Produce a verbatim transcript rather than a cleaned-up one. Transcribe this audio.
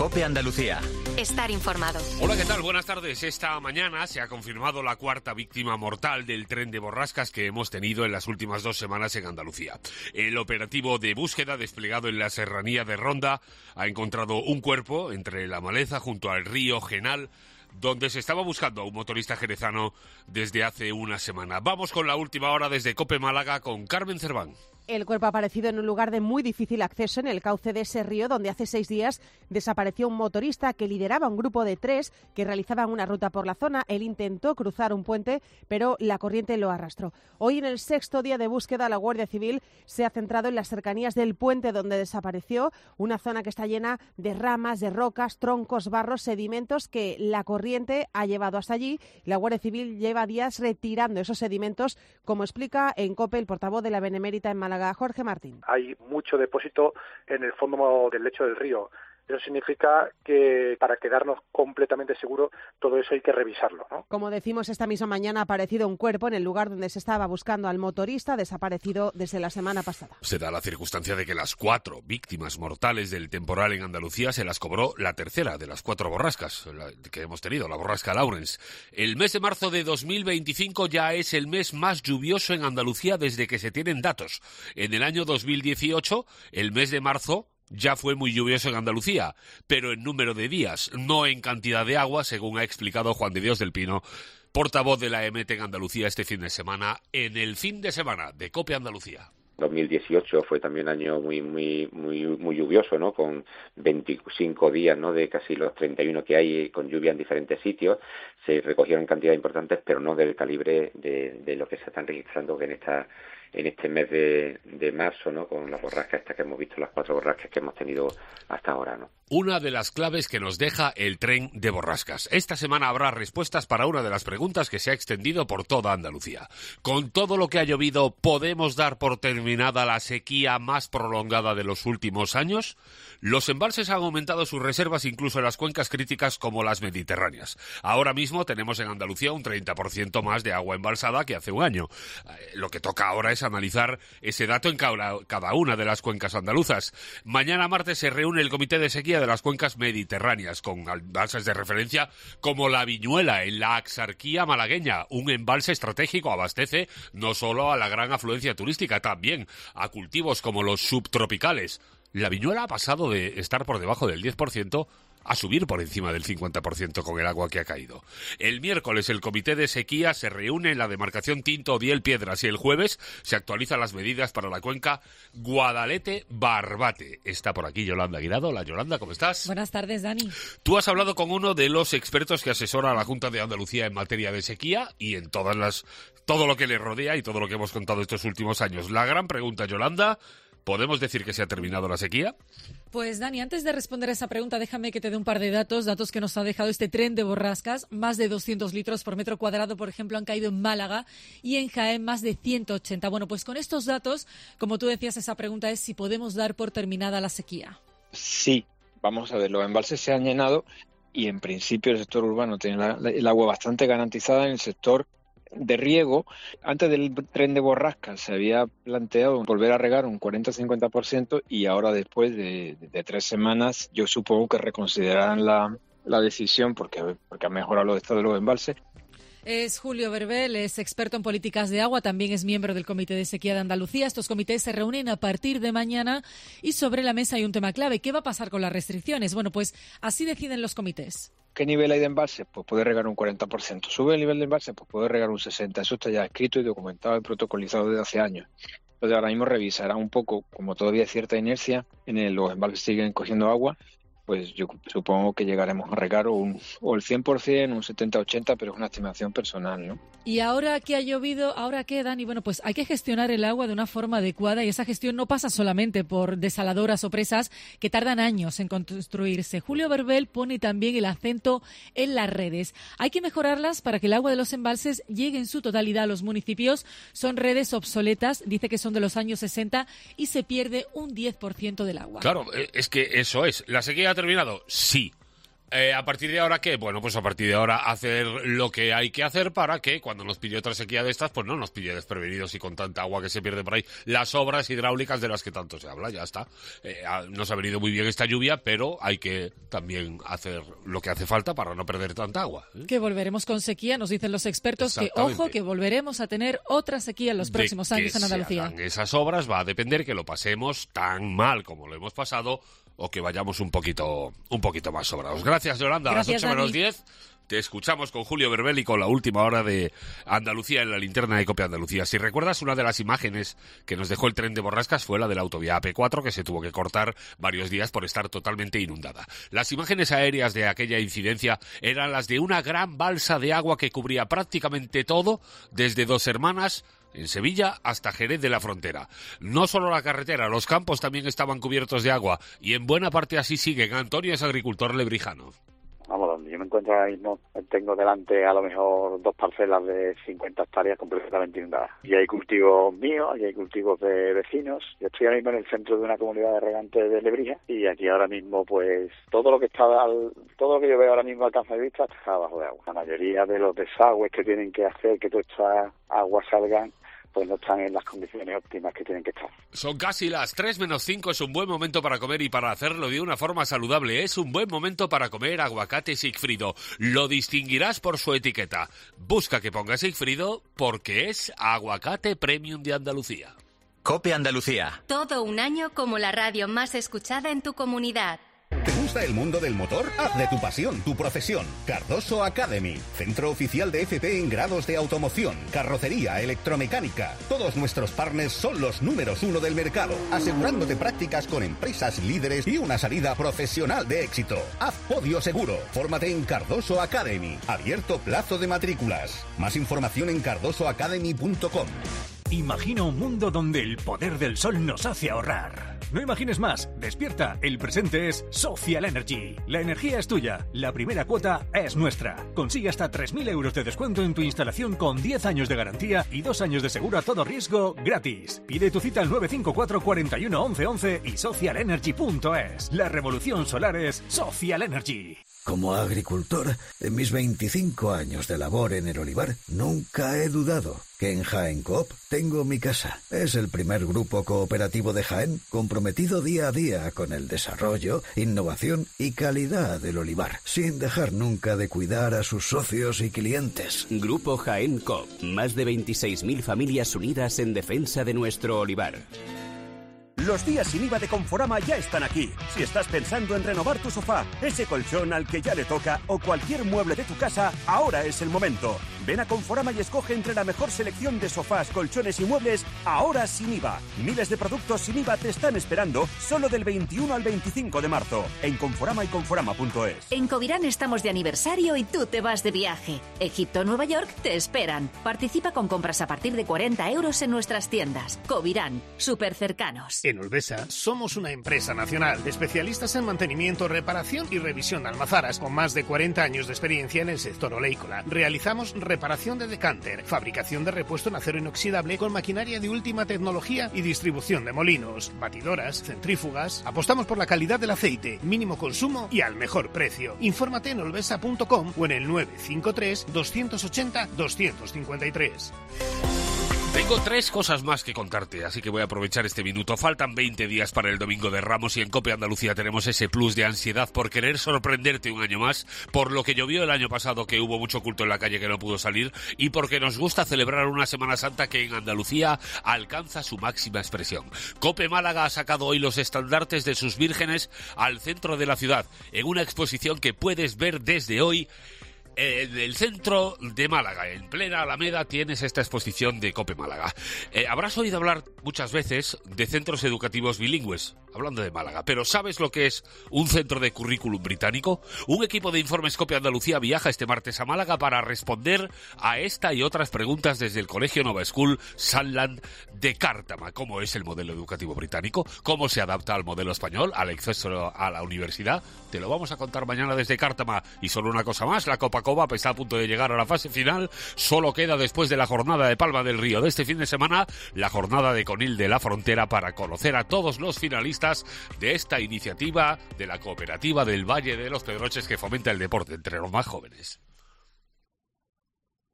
COPE Andalucía. Estar informado. Hola, ¿qué tal? Buenas tardes. Esta mañana se ha confirmado la cuarta víctima mortal del tren de borrascas que hemos tenido en las últimas dos semanas en Andalucía. El operativo de búsqueda desplegado en la serranía de Ronda ha encontrado un cuerpo entre la maleza junto al río Genal, donde se estaba buscando a un motorista jerezano desde hace una semana. Vamos con la última hora desde COPE Málaga con Carmen Cerván. El cuerpo ha aparecido en un lugar de muy difícil acceso en el cauce de ese río, donde hace seis días desapareció un motorista que lideraba un grupo de tres que realizaban una ruta por la zona. Él intentó cruzar un puente, pero la corriente lo arrastró. Hoy, en el sexto día de búsqueda, la Guardia Civil se ha centrado en las cercanías del puente donde desapareció, una zona que está llena de ramas, de rocas, troncos, barros, sedimentos que la corriente ha llevado hasta allí. La Guardia Civil lleva días retirando esos sedimentos, como explica en COPE el portavoz de la Benemérita en Málaga, Jorge Martín. Hay mucho depósito en el fondo del lecho del río. Eso significa que para quedarnos completamente seguros, todo eso hay que revisarlo, ¿no? Como decimos, esta misma mañana ha aparecido un cuerpo en el lugar donde se estaba buscando al motorista, desaparecido desde la semana pasada. Se da la circunstancia de que las cuatro víctimas mortales del temporal en Andalucía se las cobró la tercera de las cuatro borrascas que hemos tenido, la borrasca Lawrence. El mes de marzo de dos mil veinticinco ya es el mes más lluvioso en Andalucía desde que se tienen datos. En el año dos mil dieciocho, el mes de marzo ya fue muy lluvioso en Andalucía, pero en número de días, no en cantidad de agua, según ha explicado Juan de Dios del Pino, portavoz de la E M E T en Andalucía este fin de semana, en el fin de semana de COPE Andalucía. dos mil dieciocho fue también un año muy muy muy muy lluvioso, ¿no? Con veinticinco días, ¿no? De casi los treinta y uno que hay, con lluvia en diferentes sitios. Se recogieron cantidades importantes, pero no del calibre de, de lo que se están registrando en esta en este mes de, de marzo, ¿no? Con las borrascas estas que hemos visto, las cuatro borrascas que hemos tenido hasta ahora, ¿no? Una de las claves que nos deja el tren de borrascas. Esta semana habrá respuestas para una de las preguntas que se ha extendido por toda Andalucía. Con todo lo que ha llovido, ¿podemos dar por terminada la sequía más prolongada de los últimos años? Los embalses han aumentado sus reservas incluso en las cuencas críticas como las mediterráneas. Ahora mismo tenemos en Andalucía un treinta por ciento más de agua embalsada que hace un año. Lo que toca ahora es analizar ese dato en cada una de las cuencas andaluzas. Mañana martes se reúne el Comité de Sequía de las cuencas mediterráneas con embalses de referencia como la Viñuela en la Axarquía malagueña. Un embalse estratégico abastece no solo a la gran afluencia turística, también a cultivos como los subtropicales. La Viñuela ha pasado de estar por debajo del diez por ciento a subir por encima del cincuenta por ciento con el agua que ha caído. El miércoles el Comité de Sequía se reúne en la demarcación Tinto Diel Piedras y el jueves se actualizan las medidas para la cuenca Guadalete-Barbate. Está por aquí Yolanda Guirado. Hola Yolanda, ¿cómo estás? Buenas tardes, Dani. Tú has hablado con uno de los expertos que asesora a la Junta de Andalucía en materia de sequía y en todas las todo lo que le rodea y todo lo que hemos contado estos últimos años. La gran pregunta, Yolanda, ¿podemos decir que se ha terminado la sequía? Pues Dani, antes de responder a esa pregunta, déjame que te dé un par de datos, datos que nos ha dejado este tren de borrascas. Más de doscientos litros por metro cuadrado, por ejemplo, han caído en Málaga y en Jaén más de ciento ochenta. Bueno, pues con estos datos, como tú decías, esa pregunta es si podemos dar por terminada la sequía. Sí, vamos a ver, los embalses se han llenado y en principio el sector urbano tiene la, la, el agua bastante garantizada. En el sector de riego, antes del tren de borrascas se había planteado volver a regar un cuarenta a cincuenta por ciento y ahora después de, de, de tres semanas yo supongo que reconsiderarán la, la decisión porque, porque ha mejorado los estados de los embalses. Es Julio Berbel, es experto en políticas de agua, también es miembro del Comité de Sequía de Andalucía. Estos comités se reúnen a partir de mañana y sobre la mesa hay un tema clave. ¿Qué va a pasar con las restricciones? Bueno, pues así deciden los comités. ¿Qué nivel hay de embalse? Pues puede regar un cuarenta por ciento. ¿Sube el nivel de embalse? Pues puede regar un sesenta por ciento. Eso está ya escrito y documentado y protocolizado desde hace años. Entonces ahora mismo revisará un poco, como todavía hay cierta inercia, en el, los embalses siguen cogiendo agua, pues yo supongo que llegaremos a regar o, un, o el cien por ciento, un setenta ochenta, pero es una estimación personal, ¿no? Y ahora que ha llovido, ¿ahora qué, Dani? Bueno, pues hay que gestionar el agua de una forma adecuada y esa gestión no pasa solamente por desaladoras o presas que tardan años en construirse. Julio Berbel pone también el acento en las redes. Hay que mejorarlas para que el agua de los embalses llegue en su totalidad a los municipios. Son redes obsoletas, dice que son de los años sesenta y se pierde un diez por ciento del agua. Claro, es que eso es. ¿La sequía ha terminado? Sí. Eh, ¿A partir de ahora qué? Bueno, pues a partir de ahora hacer lo que hay que hacer para que cuando nos pille otra sequía de estas, pues no nos pille desprevenidos y con tanta agua que se pierde por ahí. Las obras hidráulicas de las que tanto se habla, ya está. Eh, nos ha venido muy bien esta lluvia, pero hay que también hacer lo que hace falta para no perder tanta agua, ¿eh? Que volveremos con sequía, nos dicen los expertos, que ojo, que volveremos a tener otra sequía en los próximos de años que en Andalucía. Se hagan esas obras va a depender que lo pasemos tan mal como lo hemos pasado o que vayamos un poquito un poquito más sobrados. Gracias, Yolanda. Gracias, a las ocho menos Dani. diez te escuchamos con Julio Berbel y con la última hora de Andalucía en la linterna de Copia Andalucía. Si recuerdas, una de las imágenes que nos dejó el tren de Borrascas fue la de la autovía A P cuatro, que se tuvo que cortar varios días por estar totalmente inundada. Las imágenes aéreas de aquella incidencia eran las de una gran balsa de agua que cubría prácticamente todo, desde Dos Hermanas en Sevilla hasta Jerez de la Frontera. No solo la carretera, los campos también estaban cubiertos de agua y en buena parte así siguen. Antonio es agricultor lebrijano. Vamos, donde yo me encuentro ahora mismo, tengo delante a lo mejor dos parcelas de cincuenta hectáreas completamente inundadas. Y hay cultivos míos, y hay cultivos de vecinos. Yo estoy ahora mismo en el centro de una comunidad de regantes de Lebrija y aquí ahora mismo, pues, todo lo que está al, todo lo que yo veo ahora mismo alcanza de vista está bajo de agua. La mayoría de los desagües que tienen que hacer que toda esta agua salgan, pues no están en las condiciones óptimas que tienen que estar. Son casi las tres menos cinco, es un buen momento para comer y para hacerlo de una forma saludable. Es un buen momento para comer aguacate Sigfrido. Lo distinguirás por su etiqueta. Busca que ponga Sigfrido porque es aguacate premium de Andalucía. COPE Andalucía. Todo un año como la radio más escuchada en tu comunidad. ¿Te gusta el mundo del motor? Haz de tu pasión tu profesión. Cardoso Academy, centro oficial de F P en grados de automoción, carrocería, electromecánica. Todos nuestros partners son los números uno del mercado, asegurándote prácticas con empresas líderes y una salida profesional de éxito. Haz podio seguro. Fórmate en Cardoso Academy. Abierto plazo de matrículas. Más información en cardoso academy punto com. Imagina un mundo donde el poder del sol nos hace ahorrar. No imagines más, despierta, el presente es Social Energy. La energía es tuya, la primera cuota es nuestra. Consigue hasta tres mil euros de descuento en tu instalación con diez años de garantía y dos años de seguro a todo riesgo gratis. Pide tu cita al nueve cinco cuatro, cuatro uno, once once y social energy punto es. La revolución solar es Social Energy. Como agricultor, en mis veinticinco años de labor en el olivar, nunca he dudado que en Jaén Coop tengo mi casa. Es el primer grupo cooperativo de Jaén comprometido día a día con el desarrollo, innovación y calidad del olivar, sin dejar nunca de cuidar a sus socios y clientes. Grupo Jaén Coop, más de veintiséis mil familias unidas en defensa de nuestro olivar. Los días sin I V A de Conforama ya están aquí. Si estás pensando en renovar tu sofá, ese colchón al que ya le toca o cualquier mueble de tu casa, ahora es el momento. Ven a Conforama y escoge entre la mejor selección de sofás, colchones y muebles, ahora sin I V A. Miles de productos sin I V A te están esperando solo del veintiuno al veinticinco de marzo en Conforama y conforama punto es. En Covirán estamos de aniversario y tú te vas de viaje. Egipto o Nueva York te esperan. Participa con compras a partir de cuarenta euros en nuestras tiendas. Covirán, súper cercanos. En Olvesa somos una empresa nacional, especialistas en mantenimiento, reparación y revisión de almazaras, con más de cuarenta años de experiencia en el sector oleícola. Realizamos reparación de decánter, fabricación de repuesto en acero inoxidable con maquinaria de última tecnología y distribución de molinos, batidoras, centrífugas. Apostamos por la calidad del aceite, mínimo consumo y al mejor precio. Infórmate en olvesa punto com o en el nueve cinco tres, dos ochenta, dos cinco tres. Tengo tres cosas más que contarte, así que voy a aprovechar este minuto. Faltan veinte días para el Domingo de Ramos y en COPE Andalucía tenemos ese plus de ansiedad por querer sorprenderte un año más, por lo que llovió el año pasado, que hubo mucho culto en la calle que no pudo salir, y porque nos gusta celebrar una Semana Santa que en Andalucía alcanza su máxima expresión. COPE Málaga ha sacado hoy los estandartes de sus vírgenes al centro de la ciudad, en una exposición que puedes ver desde hoy. En el centro de Málaga, en plena Alameda, tienes esta exposición de COPE Málaga. Eh, habrás oído hablar muchas veces de centros educativos bilingües, hablando de Málaga, pero ¿sabes lo que es un centro de currículum británico? Un equipo de Informes COPE Andalucía viaja este martes a Málaga para responder a esta y otras preguntas desde el Colegio Nova School Sunland de Cártama. ¿Cómo es el modelo educativo británico? ¿Cómo se adapta al modelo español, al acceso a la universidad? Te lo vamos a contar mañana desde Cártama. Y solo una cosa más, la Copa Copa está a punto de llegar a la fase final. Solo queda, después de la jornada de Palma del Río de este fin de semana, la jornada de Conil de la Frontera, para conocer a todos los finalistas entusiastas de esta iniciativa de la cooperativa del Valle de los Pedroches que fomenta el deporte entre los más jóvenes.